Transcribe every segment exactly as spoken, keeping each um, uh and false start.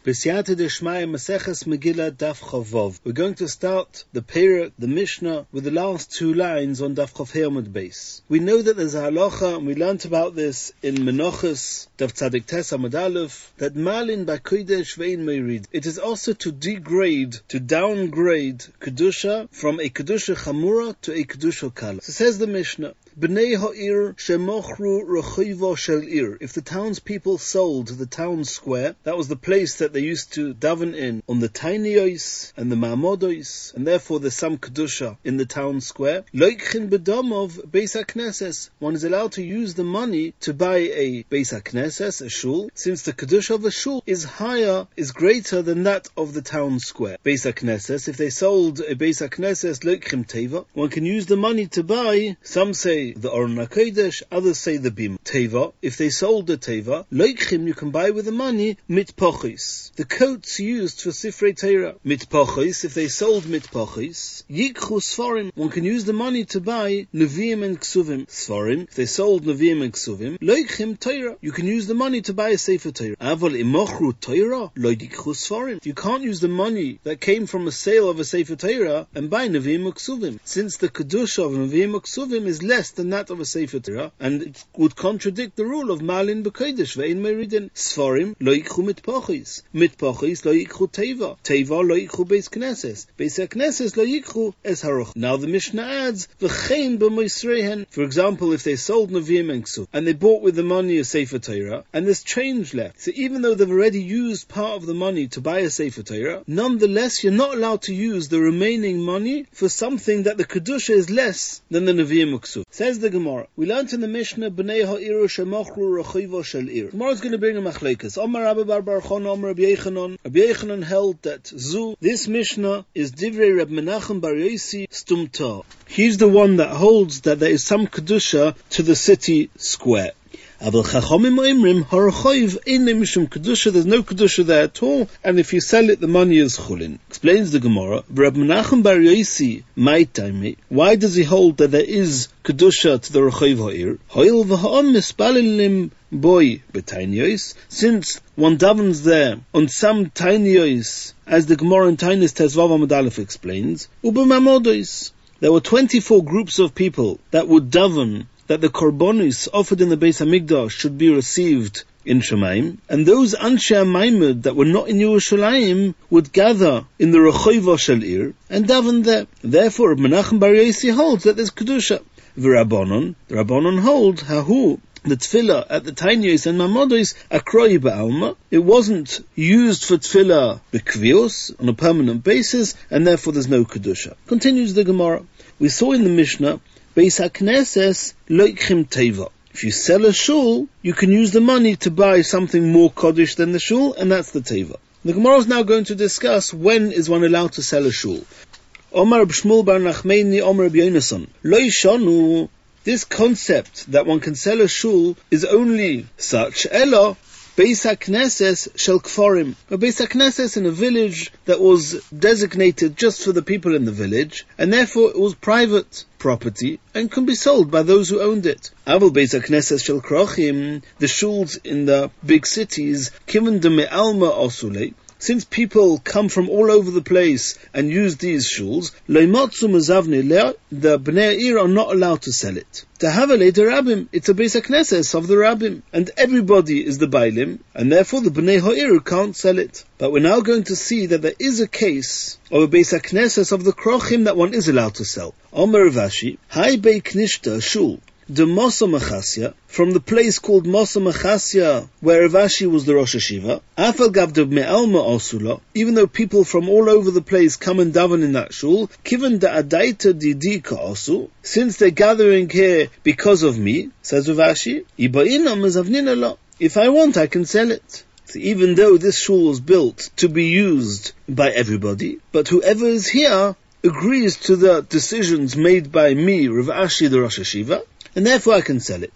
B'siyata d'shmaya Maseches Megillah Daf Chavov. We're going to start the Perek, the Mishnah, with the last two lines on Daf Chav Amud Beis. We know that there's a halacha, and we learnt about this in Menachos, Daf Tzadik Tes Amud Aleph, that malin b'kodesh ve'in meirid. It is also to degrade, to downgrade kedusha from a kedusha chamura to a kedusha kala. So says the Mishnah, B'nei ha'ir shemochru rechivo shel ir. If the townspeople sold the town square, that was the place that they used to daven in, on the tiniois and the ma'amodois, and therefore there's some kedusha in the town square. Loikchin b'domov beis hakneses. One is allowed to use the money to buy a beis hakneses, a shul, since the kedusha of a shul is higher, is greater than that of the town square. Beis hakneses, if they sold a beis hakneses loikchin teva, one can use the money to buy, some say the Aron HaKodesh, others say the Bim. Teva, if they sold the Teva, Loikchim, you can buy with the money mitpochis, the coats used for Sifrei Torah. Mitpochis, if they sold mitpochis, Yikchu Sforim, one can use the money to buy Neviim and Ksuvim. Sforim, if they sold Neviim and Ksuvim, Loikchim Torah, you can use the money to buy a Sefer Torah. Aval imochru Torah, Lo Yikchu Sforim, you can't use the money that came from a sale of a Sefer Torah and buy Neviim and Ksuvim, since the Kedusha of Neviim and Ksuvim is less than that of a Sefer Torah, and it would contradict the rule of Malin b'Kodesh ve'in meridin. Sforim lo yikchu mitpochis, mitpochis lo yikchu teva, teva lo yikchu beis knesses, beis knesses lo yikchu es haroch. Now the Mishnah adds v'chein b'moisrehen. For example, if they sold Neviim and Ksuvim and they bought with the money a Sefer Torah, and there's change left, so even though they've already used part of the money to buy a Sefer Torah, nonetheless you're not allowed to use the remaining money for something that the kedusha is less than the Neviim and Ksuvim. Says the Gemara, we learned in the Mishnah, B'nei ha'iru shemochru rechivo shel ir. Gemara is going to bring a machlekes. Omar Rabbi Bar Bar Chon, Omar Rabbi Yechanon. Rabbi Yechanon held that Zu, this Mishnah, is Divrei Reb Menachem Bar Yosi Stumta. He's the one that holds that there is some kedusha to the city square. Aval Chachomim Oimrim Harachoiv Einei Mishum Kedusha. There's no Kedusha there at all, and if you sell it, the money is Chulin. Explains the Gemara, Reb Menachem Bar Yosi Ma'itaimi. Why does he hold that there is Kedusha to the Rechoiv Ha'ir? Hoil v'ha'om mispalilim boy b'tainiyos. Since one davens there on some tainiyos, as the Gemara in Tainis Tezvav Amud Aleph explains, ubemamodos. There were twenty-four groups of people that would daven that the korbanos offered in the Beis Hamikdash should be received in Shemaim, and those Anshe HaMaimed that were not in Yerushalayim would gather in the Rechoiva Shel Ir and daven there. Therefore, Menachem Bar Yosi holds that there's Kedusha. V'Rabbanon, the Rabbanon hold, Hahu, the tefillah at the Tainiyos and Mamodos, Akroi Ba'alma, it wasn't used for tefillah b'kvios, on a permanent basis, and therefore there's no Kedusha. Continues the Gemara. We saw in the Mishnah, Beis HaKnesses loikchim teva. If you sell a shul, you can use the money to buy something more Kodesh than the shul, and that's the teva. The Gemara is now going to discuss when is one allowed to sell a shul. Omar B'Shmuel Bar Nachmeni, Omar B'Yonason. Lo yishanu. This concept that one can sell a shul is only such, Elo, Beis HaKnesses shel Kforim. A Beis HaKnesses in a village that was designated just for the people in the village, and therefore it was private property and can be sold by those who owned it. Aval Beis HaKnesses shel Krochim, the shuls in the big cities, Kiven de Me'alma Osule, since people come from all over the place and use these shuls, Loimotzu Mazavne Lea, the Bnei Ir are not allowed to sell it. To have a later Rabbim, it's a Beis HaKnesses of the Rabbim, and everybody is the Bailim, and therefore the Bnei Ha'ir can't sell it. But we're now going to see that there is a case of a Beis HaKnesses of the Krochim that one is allowed to sell. Omer Vashi, Hai Bei Knishta Shul, the Mosa Machasya, from the place called Mosa Machasya, where Ravashi was the Rosh Hashiva, Afal Gavdav Me'alma Osula, even though people from all over the place come and daven in that shul, Kiven da Adaita Didika Osu, since they're gathering here because of me, says Ravashi, Iba'ina Mezavnina La, if I want I can sell it. So even though this shul was built to be used by everybody, but whoever is here agrees to the decisions made by me, Rav Ashi the Rosh Hashiva, and therefore I can sell it.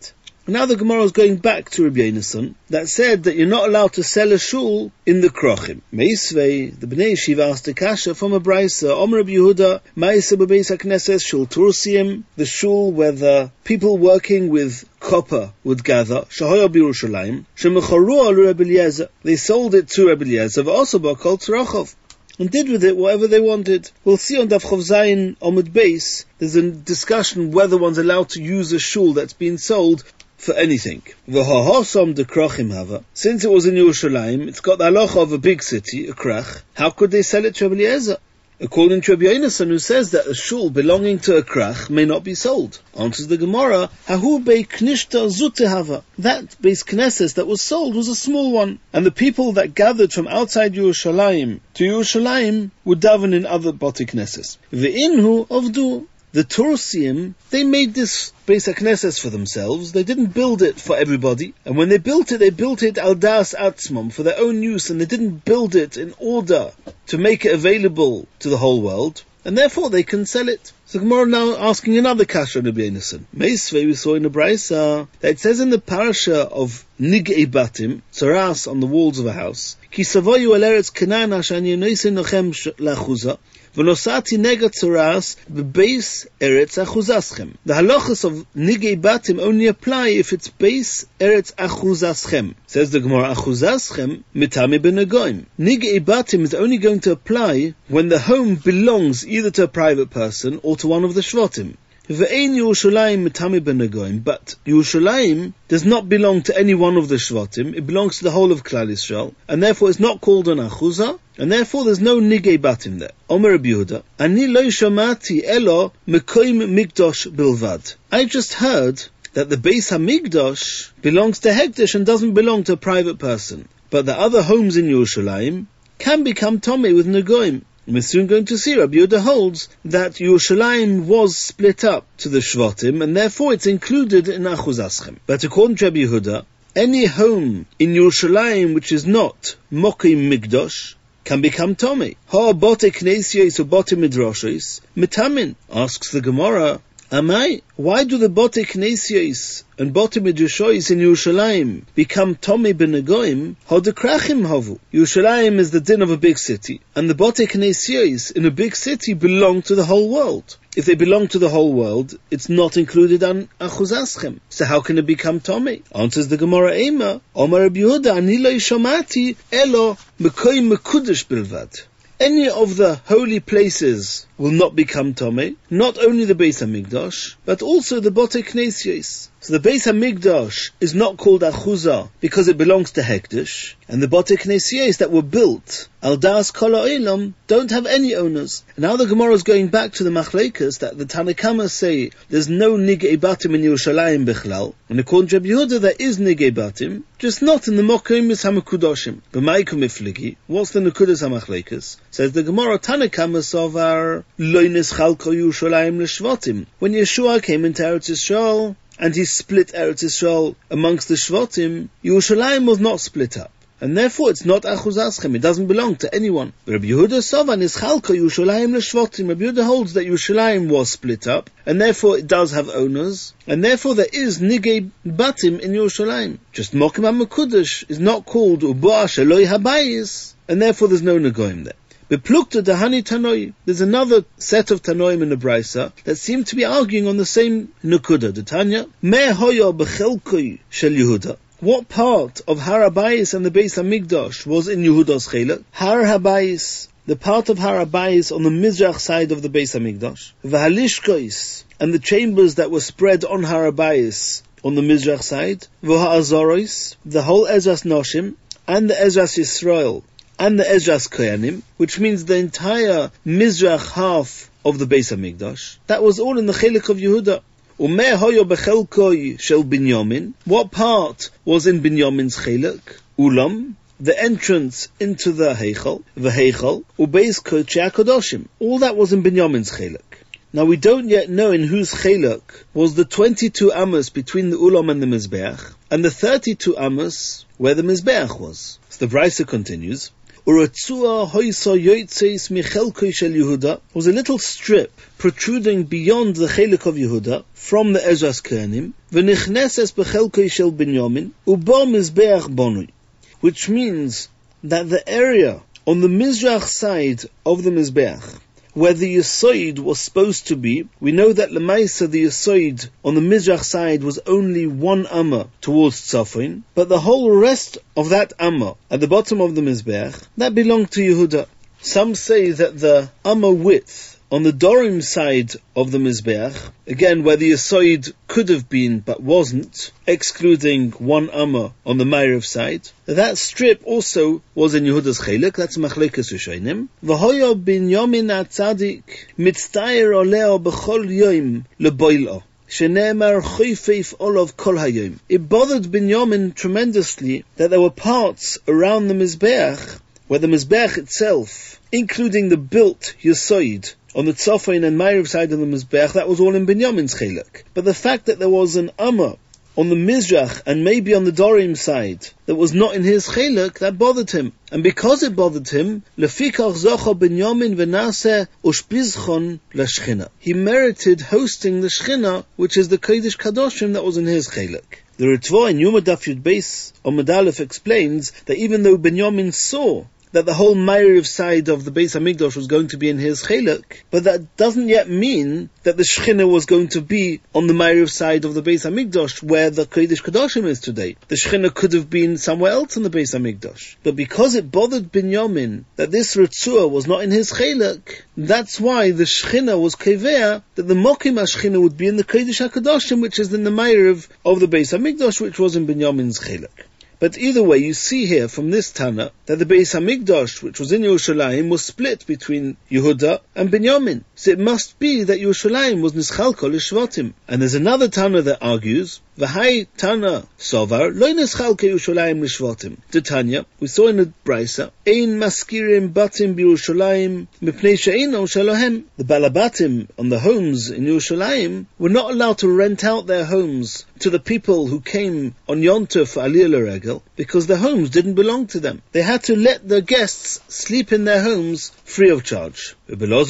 Now the Gemara is going back to Rabbi Yonasan that said that you're not allowed to sell a shul in the krochim. Meisvei, the Bnei Yeshiva asked a kasha from a brisa, Omer Rabbi Yehuda, Ma'aseh b'beis hakneses shul tursiim, the shul where the people working with copper would gather, Shahoya b'Yerushalayim, shemecharu al Rabbi Eliezer, they sold it to Rabbi Eliezer, v'osa b'kol tzrachov, and did with it whatever they wanted. We'll see on Daf Chav Zayin Omid Beis, there's a discussion whether one's allowed to use a shul that's been sold for anything. V'hahosom de krachim hava. Since it was in Yerushalayim, it's got the halacha of a big city, a krach. How could they sell it to Rabbi Eliezer? According to Rabbi Yonasan, who says that a shul belonging to a krach may not be sold. Answers the Gemara, Hahu bei knishta zute hava. That beis knesses that was sold was a small one. And the people that gathered from outside Yerushalayim to Yerushalayim would daven in other bati knesses. Ve'inhu avdu. The Tursiim, they made this Beis HaKnesses for themselves. They didn't build it for everybody. And when they built it, they built it al das atzmam, for their own use, and they didn't build it in order to make it available to the whole world. And therefore they can sell it. So Gemara now asking another kasha on Rabbi Yonasan. Meisvei, we saw in the brisa that it says in the parasha of Nig'ei Batim, tzaras on the walls of a house, Ki savoyu al eretz Canaan asher ani noisen lochem lachuza, v'nosati nega tzaras b'beis eretz achuzaschem. The halachas of Nig'ei Batim only apply if it's beis eretz achuzaschem. Says the Gemara, achuzaschem mitami b'negoim. Nig'ei Batim is only going to apply when the home belongs either to a private person or to one of the Shvatim. Ve'ein Yerushalayim mitami b'negoim, but Yerushalayim does not belong to any one of the Shvatim, it belongs to the whole of Klal Yisrael, and therefore it's not called an Achuzah, and therefore there's no Nig'ei Batim there. Omer Rabbi Yehuda, Ani lo shamati elo mekoim mikdosh bilvad. I just heard that the Beis HaMikdash belongs to Hekdesh and doesn't belong to a private person, but the other homes in Yerushalayim can become Tomei with Negoim. We're soon going to see Rabbi Yehuda holds that Yerushalayim was split up to the Shvatim, and therefore it's included in Achuzaschem. But according to Rabbi Yehuda, any home in Yerushalayim which is not Mokim Mikdosh can become Tomei. Ha bote knesiyos or bote midrashos mitamin. Asks the Gemara, Amai, why do the bote knesiyos and bote midrashos in Yerushalayim become Tomei b'negoim? Ha dekrachim havu. Yerushalayim is the din of a big city, and the bote knesiyos in a big city belong to the whole world. If they belong to the whole world, it's not included on Achuzaschem. So how can it become Tomei? Answers the Gemara Ema, Omar Rabbi Yehuda, Ani lo shamati elo mekoim mekudesh bilvad. Any of the holy places will not become Tomei, not only the Beis HaMikdash, but also the Bote Knesiyos. So the Beis HaMikdash is not called Achuzah because it belongs to Hekdesh, and the Bote Knesiyos that were built al das kol ha'olam don't have any owners. And now the Gemara is going back to the Machlekes that the Tanakama say there's no Nig'ei Batim in Yerushalayim Bichlal, and according to Rabbi Yehuda there is Nig'ei Batim, just not in the Mokim HaMekudoshim. B'maikum ifligi, what's the Nekudas HaMachlekes? Says the Gemara, Tanakama sovar loines chalko Yerushalayim l'shvatim. When Yeshua came into Eretz Yisrael, and he split Eretz Yisrael amongst the Shvatim, Yerushalayim was not split up. And therefore it's not Achuzaschem, it doesn't belong to anyone. Rabbi Yehuda Sovan is Chalka Yerushalayim l'Shvatim. Rabbi Yehuda holds that Yerushalayim was split up, and therefore it does have owners, and therefore there is Nig'ei Batim in Yerushalayim. Just Mokim HaMekudesh is not called Uboah Sheloi Habayis, and therefore there's no Negoim there. Beplukta Dahani Tanoi. There's another set of Tanoim in the Brisa that seem to be arguing on the same Nukuda. The Tanya, Me hoyo b'chelkoi shel Yehuda. What part of Har HaBayis and the Beis HaMikdash was in Yehuda's Chelak? Har HaBayis, the part of Har HaBayis on the Mizrach side of the Beis HaMikdash. V'halishkois, and the chambers that were spread on Har HaBayis on the Mizrach side. V'ha'azoros, the whole Ezras Noshim, and the Ezras Yisrael, and the Ezras Koyanim, which means the entire Mizrach half of the Beis HaMikdash. That was all in the Chelak of Yehuda. Umeh hoyo bechelkoi shel Binyamin. What part was in Binyamin's Chelak? Ulam, the entrance into the Heichal, the Heichal, ubeis kodesh HaKodoshim. All that was in Binyamin's Chelak. Now we don't yet know in whose Chelak was the twenty-two amos between the Ulam and the Mizbeach, and the thirty-two amos where the Mizbeach was. So the Brisa continues, Uratzua hoisa yoitzeis michelkoi shel Yehuda was a little strip protruding beyond the chelik of Yehuda from the Ezras Kohanim, v'nichneses bechelkoi shel Binyamin, ubo mizbeach bonui, which means that the area on the Mizrach side of the Mizbeach, where the Yesoid was supposed to be, we know that Lemaisa, the Yesoid on the Mizrach side, was only one Amma towards Tzafon, but the whole rest of that Amma at the bottom of the Mizbeach, that belonged to Yehuda. Some say that the Amma width on the Dorim side of the Mizbeach, again where the Yesoid could have been but wasn't, excluding one Amma on the Ma'ariv side, that strip also was in Yehuda's Chelik. That's Machlekes Rishonim. V'hoyo Binyamin atzadik mitztayer oleo b'chol yoim leboilo. Shenemar choyfeif olav kol hayom. It bothered Binyamin tremendously that there were parts around the Mizbeach where the Mizbeach itself, including the built Yesoid, on the Tzafon and Ma'ariv side of the Mizbeach, that was all in Binyamin's Chelik. But the fact that there was an Amma on the Mizrach and maybe on the Dorim side that was not in his Chelik, that bothered him. And because it bothered him, Lefikach zocha Binyamin v'naseh ushpizchon l'shchina. He merited hosting the Shchina, which is the Kodesh Kadoshim that was in his Chelik. The Ritva in Yuma Daf Yud Beis on Medalef explains that even though Binyamin saw that the whole Ma'ariv side of the Beis HaMikdash was going to be in his Chelik, but that doesn't yet mean that the Shechina was going to be on the Ma'ariv side of the Beis HaMikdash, where the Kodesh Kodashim is today. The Shechina could have been somewhere else in the Beis HaMikdash. But because it bothered Binyamin that this Ritzua was not in his Chelik, that's why the Shechina was Kevea, that the Mokim HaShechina would be in the Kodesh HaKodashim, which is in the Ma'ariv of the Beis HaMikdash, which was in Binyamin's Chelik. But either way, you see here from this Tana that the Beis HaMikdash, which was in Yerushalayim, was split between Yehuda and Binyamin. So it must be that Yerushalayim was Nischalko l'Shvatim. And there's another Tana that argues, V'hai Tana Sovar, Lo Nischalko Yerushalayim l'Shvatim. The Tanya, we saw in the Brisa, Ein Maskirim Batim B'Yerushalayim Mipnei She'eino Shalohem. The Balabatim on the homes in Yerushalayim were not allowed to rent out their homes to the people who came on Yom Tov for Aliyah L'Regel, because the homes didn't belong to them. They had to let the guests sleep in their homes free of charge. They weren't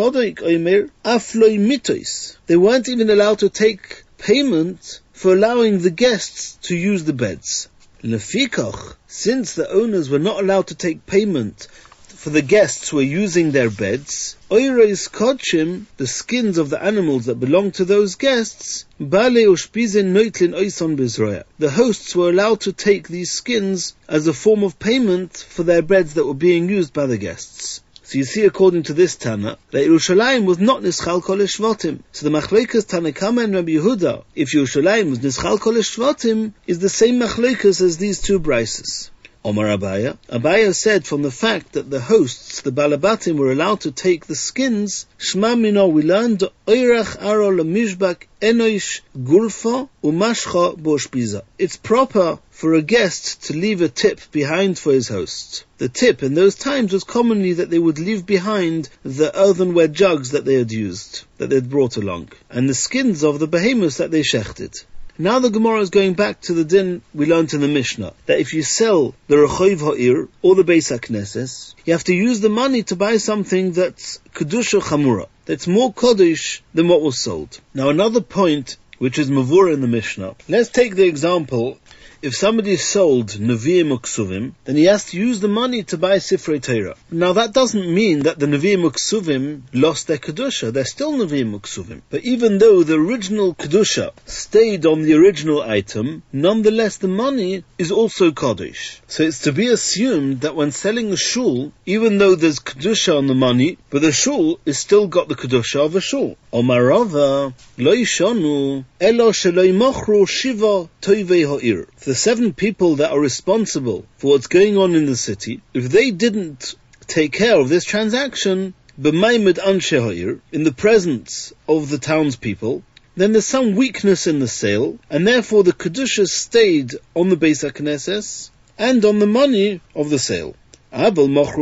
even allowed to take payment for allowing the guests to use the beds. Lefikach, since the owners were not allowed to take payment for the guests who were using their beds, Oireis Kodshim, the skins of the animals that belonged to those guests, Bale Ushpizin Noitlin Oison Bizroya. The hosts were allowed to take these skins as a form of payment for their beds that were being used by the guests. So you see, according to this Tana, that Yerushalayim was not Nischal Kol Shvatim. So the Machlekes Tanakama and Rabbi Yehuda, if Yerushalayim was Nischal Kol Shvatim, is the same Machlekes as these two brises. Omar Abaya. Abaya said from the fact that the hosts, the Balabatim, were allowed to take the skins, Shma Mino, we learned, Oirach Aro Lemishbak Enoish Gulfa Umashcha Boshpiza. It's proper for a guest to leave a tip behind for his host. The tip in those times was commonly that they would leave behind the earthenware jugs that they had used, that they had brought along, and the skins of the behemoths that they shechted. Now the Gemara is going back to the din we learnt in the Mishnah, that if you sell the Rechoiv Ha'ir or the Beis HaKnesses, you have to use the money to buy something that's Kedusha Chamura, that's more Kodesh than what was sold. Now another point, which is Mavura in the Mishnah, let's take the example, if somebody sold Nevi'im Uksuvim, then he has to use the money to buy Sifrei Torah. Now that doesn't mean that the Nevi'im Uksuvim lost their Kedusha. They're still Nevi'im Uksuvim. But even though the original Kedusha stayed on the original item, nonetheless the money is also Kodesh. So it's to be assumed that when selling a shul, even though there's Kedusha on the money, but the shul is still got the Kedusha of a shul. Omarava, lo yishonu, elo shelo yimochru shiva toivei ha'ir. The seven people that are responsible for what's going on in the city, if they didn't take care of this transaction, b'maimed anshe ha'ir, in the presence of the townspeople, then there's some weakness in the sale, and therefore the Kedusha stayed on the Beis HaKnesses and on the money of the sale. If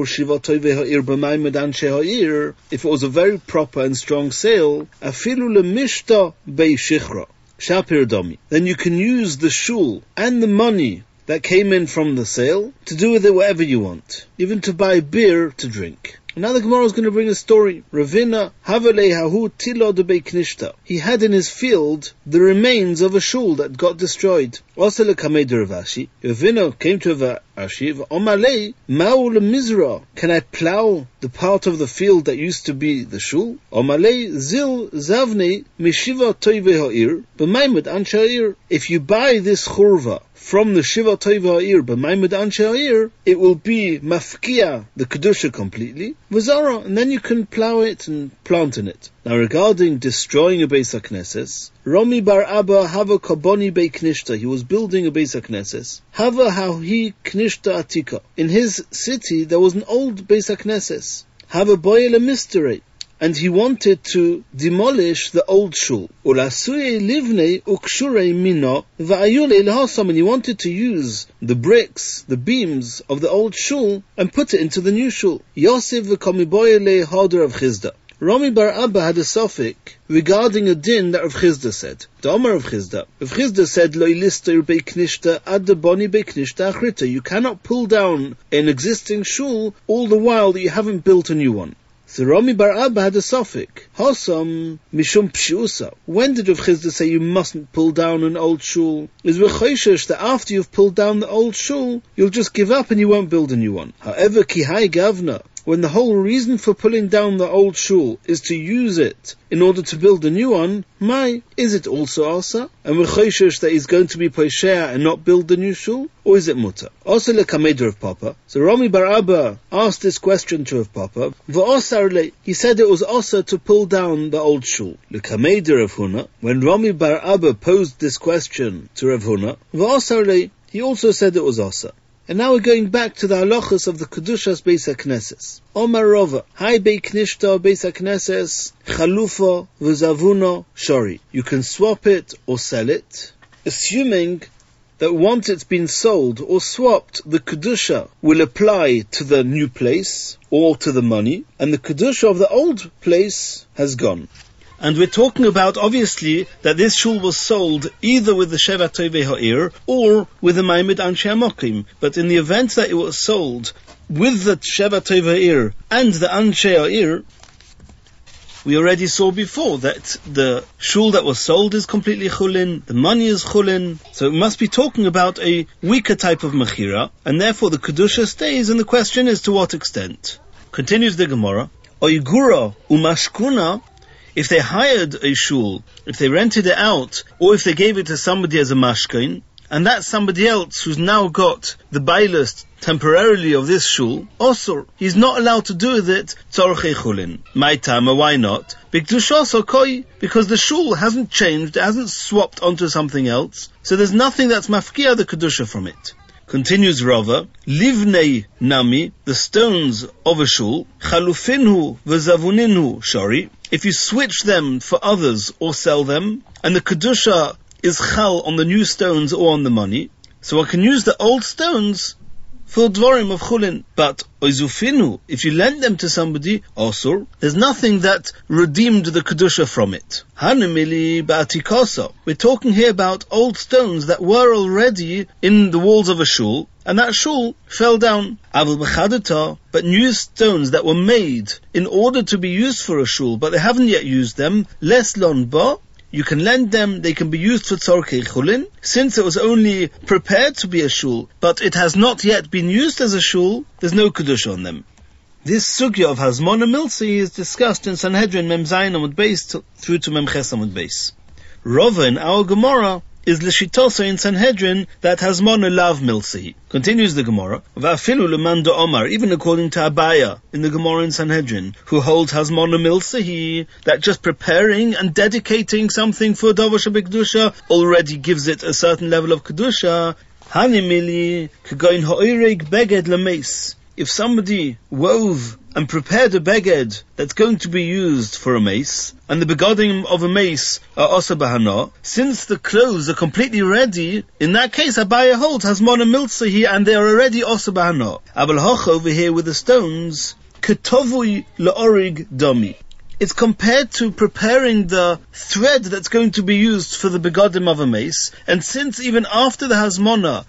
it was a very proper and strong sale, then you can use the shul and the money that came in from the sale, to do with it whatever you want, even to buy beer to drink. And now the Gemara is going to bring a story. Ravina Havale Hahu Tilo de Beiknishta. He had in his field the remains of a shul that got destroyed. Also le Kamed Rav Ashi. Ravina came to Rav Ashi. Omalei Maul Mizra. Can I plow the part of the field that used to be the shul? Omalei Zil Zavne Mishiva Toive Ha'ir B'Maimed Anshe Ha'ir. If you buy this churva from the Shiva Toiva Ha'ir B'Maimed Anshe Ha'ir, it will be mafkia the kedusha completely. V'zara, and then you can plow it and plant in it. Now regarding destroying a Beis HaKnesses, Rami bar Abba hava kaboni bei knishta. He was building a Beis HaKnesses. Hava hauhi knishta atika. In his city there was an old Beis HaKnesses. Hava boyle mystery. And he wanted to demolish the old shul. Ulasuye livnei ukshurei mino va'ayule lehasam. And he wanted to use the bricks, the beams of the old shul, and put it into the new shul. Yosef v'komiboyle harder of Chizda. Rami bar Abba had a suffix regarding a din that Rav Chizda said. The Omar of Chizda. Rav Chizda said, Lo ilister beiknishta ad boni beiknishta achrita. You cannot pull down an existing shul all the while that you haven't built a new one. So Rami bar Abba had a suffix. Hasam mishum pshiusa. When did Rav Chizda say you mustn't pull down an old shul? Is v'choishesh that after you've pulled down the old shul, you'll just give up and you won't build a new one. However, kihai gavna. When the whole reason for pulling down the old shul is to use it in order to build a new one, my, is it also asa? And we're choishesh that he's going to be poishea and not build the new shul? Or is it muta? Also le kameder of Papa. So Rami bar Abba asked this question to Rav Papa. V'osar le, he said it was asa to pull down the old shul. Le kameder of Huna. When Rami bar Abba posed this question to Rav Huna, v'osar le, he also said it was asa. And now we're going back to the halachas of the Kedushas Beis HaKnesses. Omar Rova, Hai Beiknishta Beis HaKnesses, Chalufa V'Zavuno Shori. You can swap it or sell it, assuming that once it's been sold or swapped, the Kedusha will apply to the new place or to the money, and the Kedusha of the old place has gone. And we're talking about, obviously, that this shul was sold either with the Sheva Tovei Ha'ir or with the Maimed Anshe HaMokim. But in the event that it was sold with the Sheva Tovei Ha'ir and the Anshe Ha'ir, we already saw before that the shul that was sold is completely chulin, the money is chulin, so it must be talking about a weaker type of mechira, and therefore the Kedusha stays, and the question is to what extent. Continues the Gemara, Oigura umashkuna. If they hired a shul, if they rented it out, or if they gave it to somebody as a mashkain, and that's somebody else who's now got the bailust temporarily of this shul, also, he's not allowed to do with it tzorchei chulin. My tama, why not? Because the shul hasn't changed, it hasn't swapped onto something else, so there's nothing that's mafkia the kedusha from it. Continues Rava, livnei nami, the stones of a shul, chalufinhu v'zavuninhu shari. If you switch them for others or sell them, and the kedusha is chal on the new stones or on the money, so one can use the old stones for dvorim of chulin. But oizufinu, if you lend them to somebody, osur, there's nothing that redeemed the kedusha from it. Hanimili ba'atikosa. We're talking here about old stones that were already in the walls of a shul, and that shul fell down. Avil b'chadata, but new stones that were made in order to be used for a shul, but they haven't yet used them, les lon ba, you can lend them, they can be used for tzorkei chulin, since it was only prepared to be a shul, but it has not yet been used as a shul, there's no kedusha on them. This sugya of Hazmona Milsi is discussed in Sanhedrin Mem Zayin Amud Beis through to Mem Ches Amud Beis. Rava in our Gemara is l'shitosa in Sanhedrin that Hazmona Lav Milsi. Continues the Gemara, Va'afilu leman do Omar, even according to Abaya in the Gemara in Sanhedrin, who holds Hazmona Milsi, that just preparing and dedicating something for Davash B'Kedusha already gives it a certain level of Kedusha. Hanimili k'goin ha'oireg beged lemeis. If somebody wove and prepared a beged that's going to be used for a mace, and the begodim of a mace are also bahana, since the clothes are completely ready, in that case Abaya holds Hazmona Milsahi, and they are already also bahana. Abel Hoch over here with the stones, ketovui la'orig dami. It's compared to preparing the thread that's going to be used for the begodim of a mace, and since even after the Hazmona,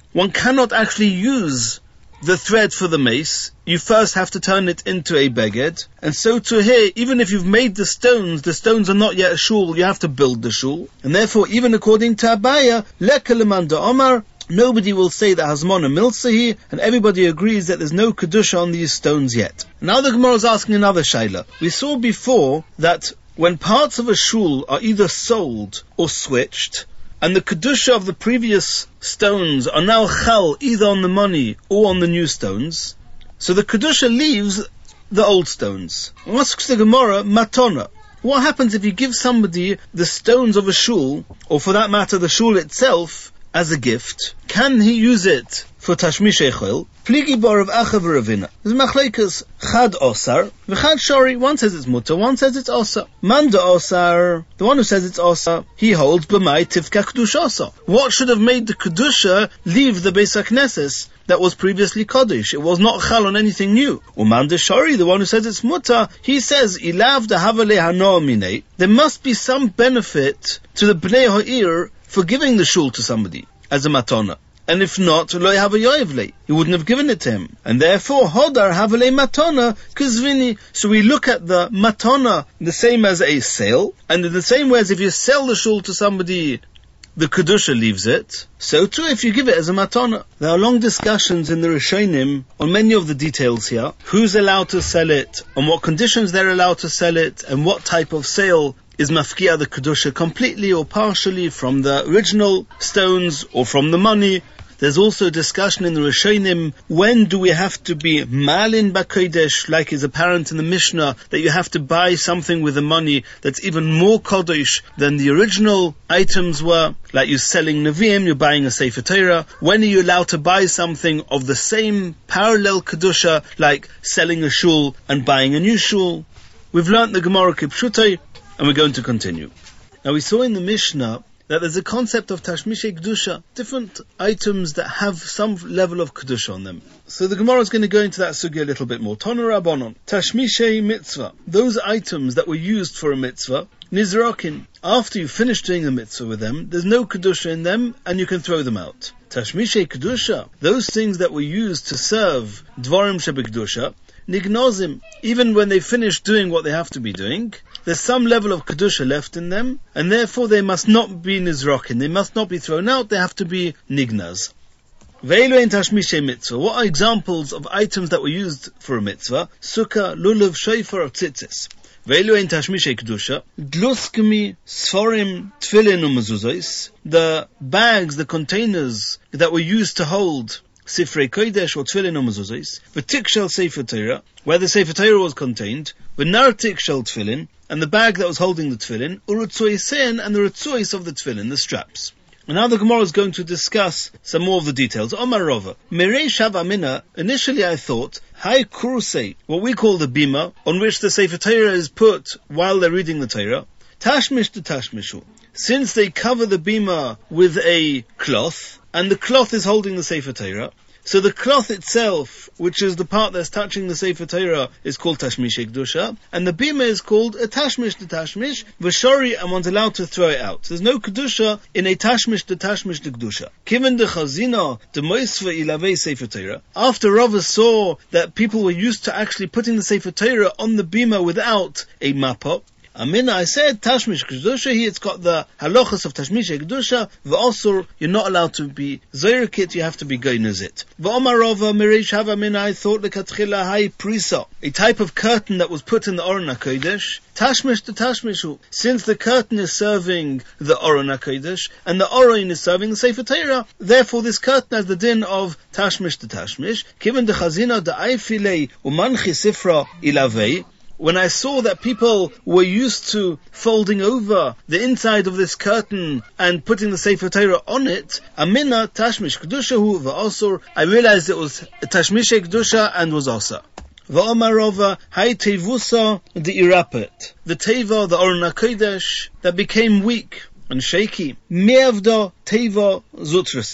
one cannot actually use the thread for the mace. You first have to turn it into a beged. And so to here, even if you've made the stones, the stones are not yet a shul, you have to build the shul. And therefore, even according to Abaya, leka lemanda omar, nobody will say that Hazmona Milsahi, and everybody agrees that there's no Kedusha on these stones yet. Now the Gemara is asking another Shaila. We saw before that when parts of a shul are either sold or switched, and the Kedusha of the previous stones are now chal either on the money or on the new stones, so the Kedusha leaves the old stones. Asks the Gemara, Matona. What happens if you give somebody the stones of a shul, or for that matter the shul itself, as a gift? Can he use it for Tashmish Echel? Pligi bar of Achav Ravina. There's machlekes Chad Osar, V'chad Shori. One says it's mutter, one says it's Osar. Manda Osar, the one who says it's Osar, he holds B'mai Tivka Kedusha Osar. What should have made the Kedusha leave the Beis HaKnesses that was previously Kodesh? It was not Chal on anything new. Umanda Shori, the one who says it's mutter, he says Ilav Dahavale Hanoa Minei. There must be some benefit to the Bnei Ha'ir for giving the shul to somebody as a matona. And if not, lo have a yoivle. He wouldn't have given it to him. And therefore, hodar havale matona kuzvini. So we look at the matona the same as a sale, and in the same way as if you sell the shul to somebody, the kedusha leaves it. So too, if you give it as a matona. There are long discussions in the Rishonim on many of the details here. Who's allowed to sell it, on what conditions they're allowed to sell it, and what type of sale is mafkia the kedusha completely or partially from the original stones or from the money. There's also discussion in the Rishonim, when do we have to be malin b'kodesh, like is apparent in the Mishnah, that you have to buy something with the money that's even more kodesh than the original items were, like you're selling Nevi'im, you're buying a Sefer Torah. When are you allowed to buy something of the same parallel kedusha, like selling a shul and buying a new shul? We've learnt the Gemara Kipshutai, and we're going to continue. Now we saw in the Mishnah that there's a concept of Tashmishe Kedusha, different items that have some level of Kedusha on them. So the Gemara is going to go into that sugya a little bit more. Tonu Rabbanon, Tashmishe Mitzvah, those items that were used for a mitzvah, Nizrakin, after you finish doing the mitzvah with them, there's no Kedusha in them, and you can throw them out. Tashmishe Kedusha, those things that were used to serve Dvarim Shebekdusha, Nignozim, even when they finish doing what they have to be doing, there's some level of Kedusha left in them, and therefore they must not be Nizrokin, they must not be thrown out, they have to be Nignaz. Ve'elu ein Tashmishe Mitzvah. What are examples of items that were used for a mitzvah? Sukkah, Lulav, Shofar, Tzitzis. Ve'elu ein Tashmishe Kedusha. Dluskmi, Sforim, Tfilin, Umezuzos. The bags, the containers that were used to hold Sifrei Kodesh or Tfilin or Mezuzos, v'tikshel Sefer Torah, where the Sefer Torah was contained, v'nar tikshel Tfilin, and the bag that was holding the Tfilin, u'rutzoisen, and the rutzois of the Tfilin, the straps. And now the Gemara is going to discuss some more of the details. Omar Rova, Mirei Shavamina, initially I thought, Hai Kurusei, what we call the bima, on which the Sefer Torah is put while they're reading the Torah, Tashmish to Tashmishu. Since they cover the bima with a cloth, and the cloth is holding the Sefer Torah, so the cloth itself, which is the part that's touching the Sefer Torah, is called Tashmish Kedusha, and the bima is called a Tashmish to Tashmish, v'shori, and one's allowed to throw it out. There's no Kedusha in a Tashmish to Tashmish to Kedusha. Kiven de Chazina, de Moisva ilavei Sefer Torah. After Rava saw that people were used to actually putting the Sefer Torah on the bima without a mappa, Amina, I said Tashmish Kedusha. Here it's got the halachas of Tashmish Kedusha. V'asur, you're not allowed to be zoyrikit, you have to be goynezit. V'omar Rava Mireish Hava Mina, I thought lekatchila hai prisa, a type of curtain that was put in the Aron HaKodesh. Tashmish to Tashmishu, since the curtain is serving the Aron HaKodesh and the Aron is serving the Sefer Torah, therefore this curtain has the din of Tashmish to Tashmish. Kiven de Chazina de Aifilei umanchi Sifra ilavei. When I saw that people were used to folding over the inside of this curtain and putting the Sefer Torah on it, Amina Tashmish Kedushahu v'asur, I realized it was Tashmish Kedusha and was asa. V'omar Rava, Hai Tevusa the Irapet, the Teva, the Aron HaKodesh, that became weak and shaky. Me'avda Teva Zutrasi.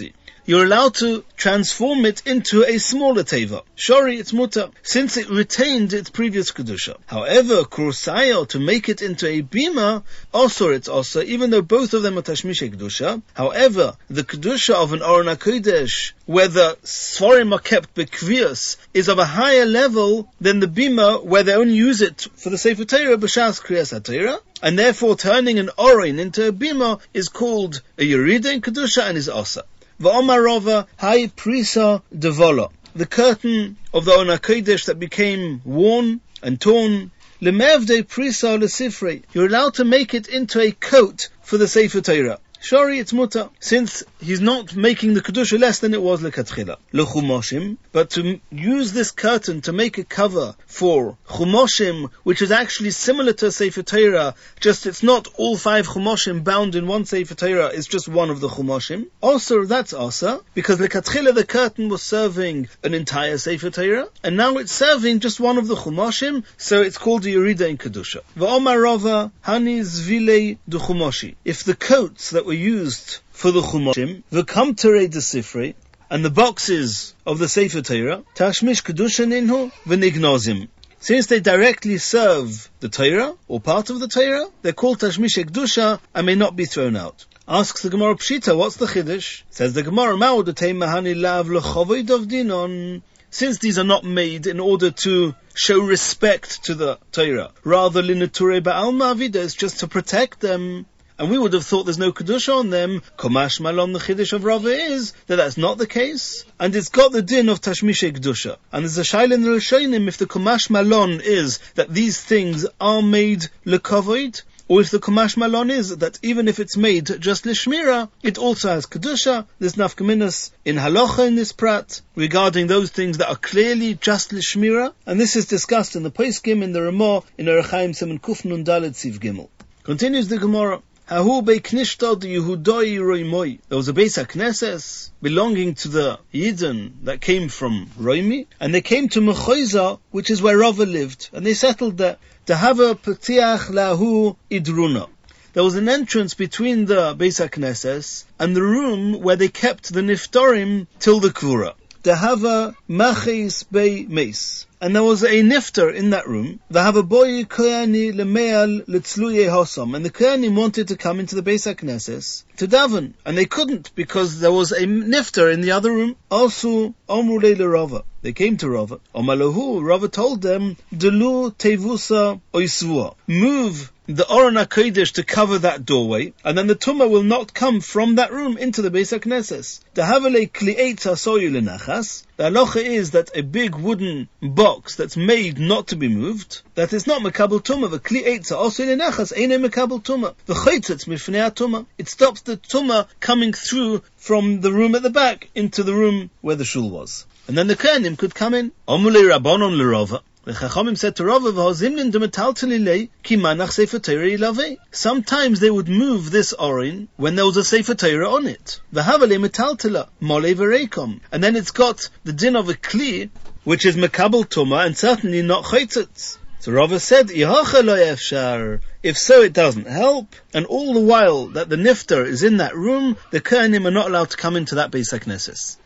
you're allowed to transform it into a smaller teva. Shori, it's mutar, since it retained its previous kedusha. However, kursayo, to make it into a bima, also it's also, even though both of them are tashmishe kedusha. However, the kedusha of an Aron HaKodesh, where the svarim are kept bekvius, is of a higher level than the bima, where they only use it for the Sefer Torah, b'shas kriyas HaTorah, and therefore turning an Orin into a bima is called a yerida in kedusha and is asa. V'omar Rava, hai prisa devola, the curtain of the Aron HaKodesh that became worn and torn, lemevde prisa lesifrei, you're allowed to make it into a coat for the Sefer Torah. Shori, it's mutar, since he's not making the kedusha less than it was lekatchila. Lechumoshim, but to use this curtain to make a cover for chumoshim, which is actually similar to a Sefer Torah, just it's not all five chumoshim bound in one Sefer Torah, it's just one of the chumoshim. Also, that's asa, because lekatchila the curtain was serving an entire Sefer Torah, and now it's serving just one of the chumoshim, so it's called a yerida in kedusha. V'omar Rava, hani zvile du chumoshi. If the coats that were used for the chumoshim, the kamtere de sifrei, and the boxes of the Sefer Torah, tashmish kedusha ninhu v'nignozim. Since they directly serve the Torah, or part of the Torah, they're called tashmish kedusha and may not be thrown out. Asks the Gemara Pshita, what's the chiddush? Says the Gemara, ma'odetei mahani lav l'chovod of dinon. Since these are not made in order to show respect to the Torah, rather linature ba'alma avida, is just to protect them. And we would have thought there's no kedusha on them. Komash malon, the chiddush of Rava is that that's not the case, and it's got the din of tashmishe kedusha. And there's a shaila in the Rishonim if the komash malon is that these things are made lekavod, or if the komash malon is that even if it's made just lishmira, it also has kedusha. There's nafkaminas in halacha in this prat regarding those things that are clearly just lishmira, and this is discussed in the Poskim, in the Ramah, in Orach Chaim Siman Kuf Nun Daled Siv Gimel. Continues the Gemara. Hahu beiknishtad Yehudai Roimoi. There was a Beis HaKnesses belonging to the Yidden that came from Roimi, and they came to Mechoiza, which is where Rava lived, and they settled there. Tahava Petiach Lahu Idruna. There was an entrance between the Beis HaKnesses and the room where they kept the Niftarim till the Kvura. Tahava Machis Bei Meis. And there was a nifter in that room. V'hava boy koyani lemeal letzluye hosam. And the koyanim wanted to come into the Beis HaKnesses to daven, and they couldn't because there was a nifter in the other room. Also, omru leile Rava. They came to Rava. Omalahu, Rava told them, Delu tevusa oisvua. Move the Aron HaKodesh to cover that doorway, and then the tumah will not come from that room into the Beis HaKnesses. Dahavale kli'etza soyu lenachas. The halacha is that a big wooden box that's made not to be moved, that is not mekabel tumah. The kli'etza also lenachas eine mekabel tumah. The chaytzitz mifnei tumah. It stops the tumah coming through from the room at the back into the room where the shul was. And then the kohanim could come in. Omulei rabbanon l'Rava. The Chachamim said to Rava, "V'hozimnin demetaltelilei ki manach sefer Torah ilavei." Sometimes they would move this orin when there was a sefer Torah on it. V'havalei metaltela molei v'reikom, and then it's got the din of a kli, which is mekabel tuma, and certainly not chaytzitz. So Rava said, "Yehacha lo yefshar." If so, it doesn't help. And all the while that the nifter is in that room, the kohanim are not allowed to come into that Beis HaKnesses.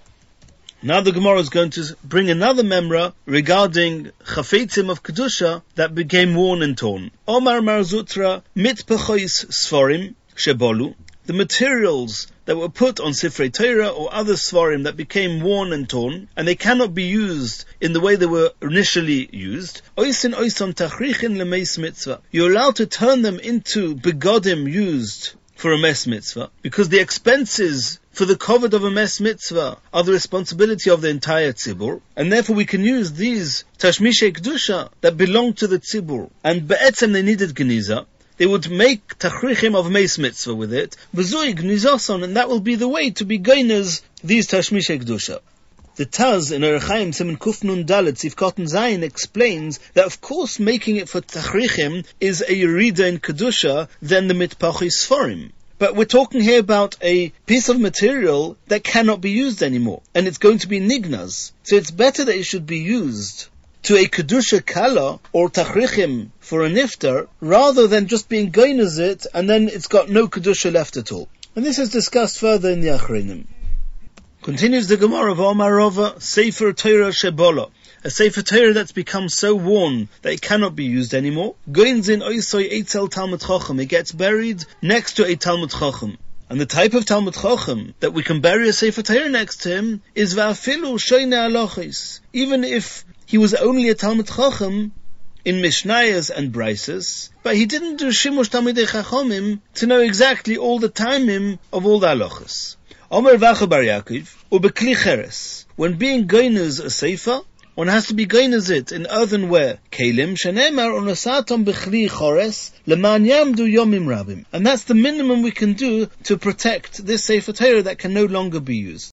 Now the Gemara is going to bring another memra regarding chafetzim of kedusha that became worn and torn. Omar Mar Zutra mitpachois sforim shebolu. The materials that were put on Sifrei Torah or other svarim that became worn and torn, and they cannot be used in the way they were initially used. Oisin oison tachrichin lemeis mitzvah. You're allowed to turn them into begodim used for a mes mitzvah, because the expenses for the kovod of a mes mitzvah are the responsibility of the entire tzibur, and therefore we can use these tashmishe kedusha that belong to the tzibur, and be'etzem they needed geniza. They would make tachrichim of mes mitzvah with it, v'zui gnizason, and that will be the way to be gainers these tashmishe kedusha. The Taz in Orach Chaim Siman Kuf Nun Daled Sivkot Zayin explains that of course making it for tachrichim is a yerida in kedusha than the mitpachi sforim. But we're talking here about a piece of material that cannot be used anymore, and it's going to be nignas. So it's better that it should be used to a kedusha kala or tachrichim for a niftar, rather than just being gainas it and then it's got no kedusha left at all. And this is discussed further in the Achronim. Continues the Gemara of Omar Rava, Sefer Torah Shebola. A Sefer Torah that's become so worn that it cannot be used anymore. Goins in Oisoi Eitzel Talmud Chacham. It gets buried next to a Talmud Chacham. And the type of Talmud Chacham that we can bury a Sefer Torah next to him is Va'afilu Shoyne Alochis. Even if he was only a Talmud Chacham in Mishnayos and Brises, but he didn't do Shimush Talmidei Chachamim to know exactly all the timing of all the Alochis. Omer Vacha Bar Yaakov, Ubekli Cheres. When being goinez a Sefer, one has to be goinez it in earthenware. Kelim shenemar unasatom bechli chores leman yamdu yomim rabim. And that's the minimum we can do to protect this Sefer Torah that can no longer be used.